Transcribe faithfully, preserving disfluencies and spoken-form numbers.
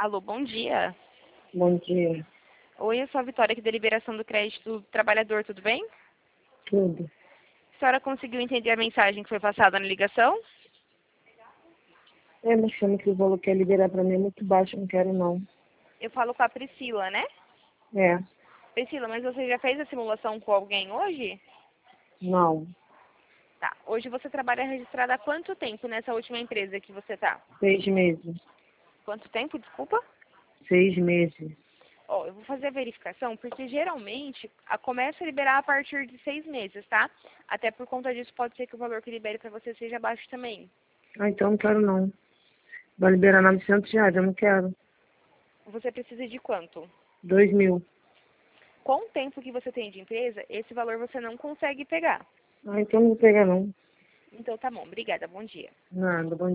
Alô, bom dia. Bom dia. Oi, eu sou a Vitória aqui da Liberação do Crédito do Trabalhador, tudo bem? Tudo. A senhora conseguiu entender a mensagem que foi passada na ligação? É, mas chama que o valor que quer liberar pra mim é muito baixo, não quero não. Eu falo com a Priscila, né? É, Priscila, mas você já fez a simulação com alguém hoje? não. Tá. Hoje você trabalha registrada há quanto tempo nessa última empresa que você tá? Seis meses. Quanto tempo, desculpa? Seis meses. Ó, eu vou fazer a verificação porque geralmente a começa a liberar a partir de seis meses, tá? Até por conta disso pode ser que o valor que libere para você seja baixo também. Ah, então não quero não. Vai liberar novecentos reais, eu não quero. Você precisa de quanto? Dois mil. Com o tempo que você tem de empresa, esse valor você não consegue pegar. Ah, então não vou pegar não. Então tá bom, obrigada, bom dia. Nada, bom